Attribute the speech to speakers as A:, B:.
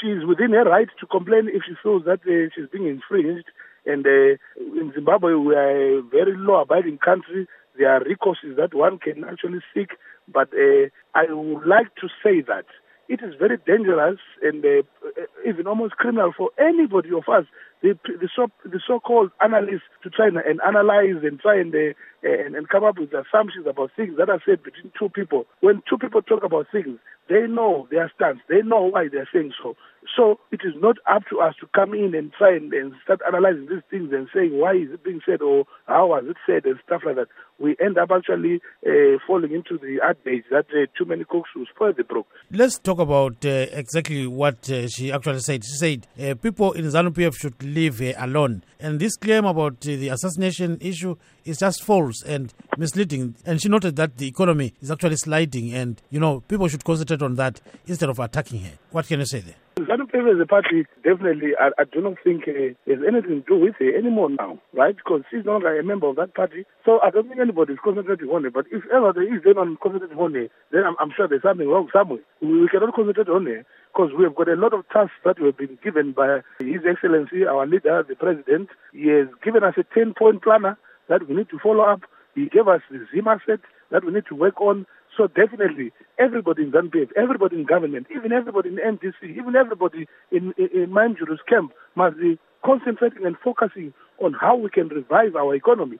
A: she's within her right to complain if she feels that she's being infringed. And in Zimbabwe, we are a very law-abiding country. There are recourses that one can actually seek. But I would like to say that it is very dangerous and even almost criminal for anybody of us, the so-called analysts, to try and analyze and try and come up with assumptions about things that are said between two people. When two people talk about things, they know their stance. They know why they're saying so. So it is not up to us to come in and try and start analyzing these things and saying why is it being said or how was it said and stuff like that. We end up actually falling into the adage that too many cooks will spoil the brook.
B: Let's talk about exactly what she actually said. She said people in ZANU-PF should leave alone. And this claim about the assassination issue is just false and misleading. And she noted that the economy is actually sliding and, people should concentrate on that instead of attacking her. What can you say there?
A: ZANU-PF as a party, definitely, I do not think there's anything to do with her anymore now, right? Because she's no longer a member of that party. So I don't think anybody is concentrating on her. But if ever there is anyone concentrating on her, then I'm sure there's something wrong somewhere. We cannot concentrate on her because we have got a lot of tasks that we have been given by His Excellency, our leader, the President. He has given us a 10-point planner that we need to follow up. He gave us the Zima set that we need to work on. So definitely, everybody in ZANU-PF, everybody in government, even everybody in NDC, even everybody in Manjuru's camp must be concentrating and focusing on how we can revive our economy.